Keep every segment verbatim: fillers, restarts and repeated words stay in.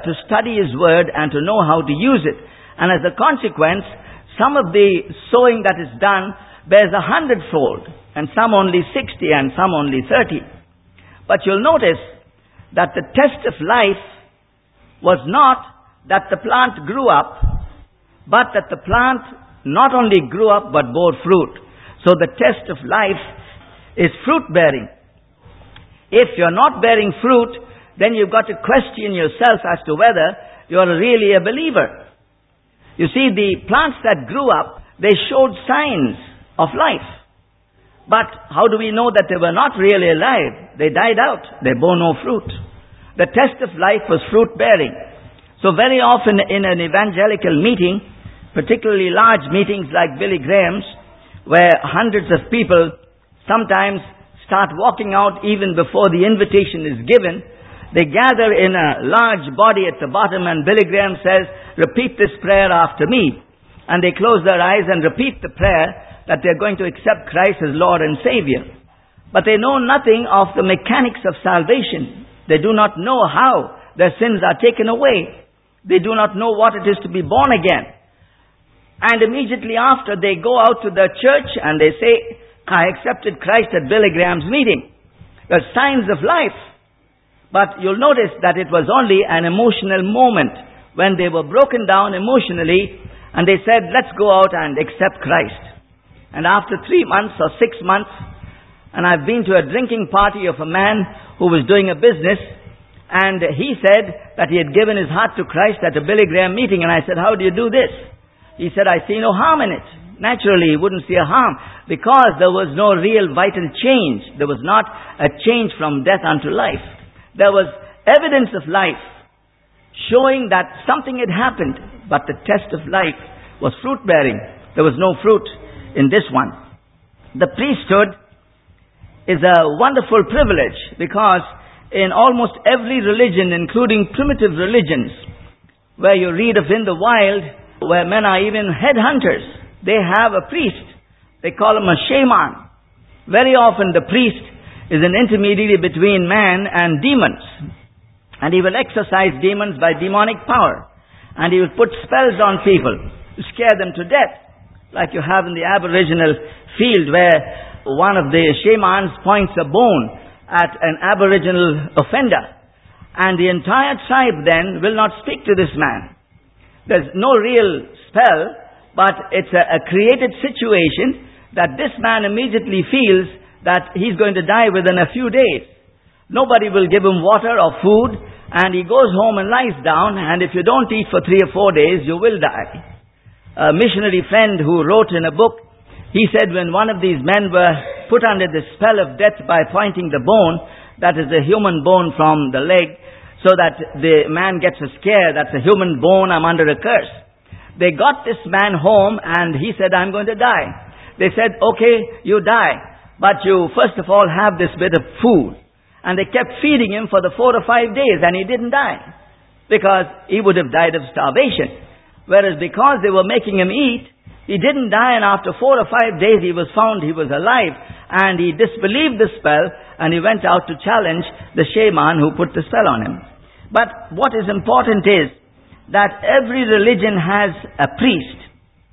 to study His Word and to know how to use it. And as a consequence, some of the sowing that is done bears a hundredfold, and some only sixty, and some only thirty. But you'll notice that the test of life was not that the plant grew up, but that the plant not only grew up but bore fruit. So the test of life is fruit bearing. If you're not bearing fruit, then you've got to question yourself as to whether you're really a believer. You see, the plants that grew up, they showed signs of life. But how do we know that they were not really alive? They died out. They bore no fruit. The test of life was fruit bearing. So very often in an evangelical meeting, particularly large meetings like Billy Graham's, where hundreds of people sometimes start walking out even before the invitation is given, they gather in a large body at the bottom, and Billy Graham says, "Repeat this prayer after me." And they close their eyes and repeat the prayer that they're going to accept Christ as Lord and Savior. But they know nothing of the mechanics of salvation. They do not know how their sins are taken away. They do not know what it is to be born again. And immediately after, they go out to the church and they say, "I accepted Christ at Billy Graham's meeting." The signs of life. But you'll notice that it was only an emotional moment when they were broken down emotionally and they said, "Let's go out and accept Christ." And after three months or six months, and I've been to a drinking party of a man who was doing a business, and he said that he had given his heart to Christ at a Billy Graham meeting, and I said, "How do you do this?" He said, "I see no harm in it." Naturally, he wouldn't see a harm because there was no real vital change. There was not a change from death unto life. There was evidence of life showing that something had happened, but the test of life was fruit bearing. There was no fruit in this one. The priesthood is a wonderful privilege because in almost every religion, including primitive religions, where you read of in the wild, where men are even headhunters, they have a priest. They call him a shaman. Very often the priest is an intermediary between man and demons. And he will exorcise demons by demonic power. And he will put spells on people to scare them to death. Like you have in the Aboriginal field where one of the shamans points a bone at an Aboriginal offender. And the entire tribe then will not speak to this man. There's no real spell, but it's a, a created situation that this man immediately feels that he's going to die within a few days. Nobody will give him water or food, and he goes home and lies down, and if you don't eat for three or four days, you will die. A missionary friend who wrote in a book, he said when one of these men were put under the spell of death by pointing the bone, that is a human bone from the leg, so that the man gets a scare, that's a human bone, I'm under a curse. They got this man home and he said, "I'm going to die." They said, "Okay, you die, but you first of all have this bit of food." And they kept feeding him for the four or five days and he didn't die because he would have died of starvation. Whereas because they were making him eat, he didn't die, and after four or five days he was found he was alive, and he disbelieved the spell and he went out to challenge the shaman who put the spell on him. But what is important is that every religion has a priest,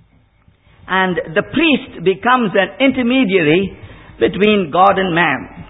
and the priest becomes an intermediary between God and man.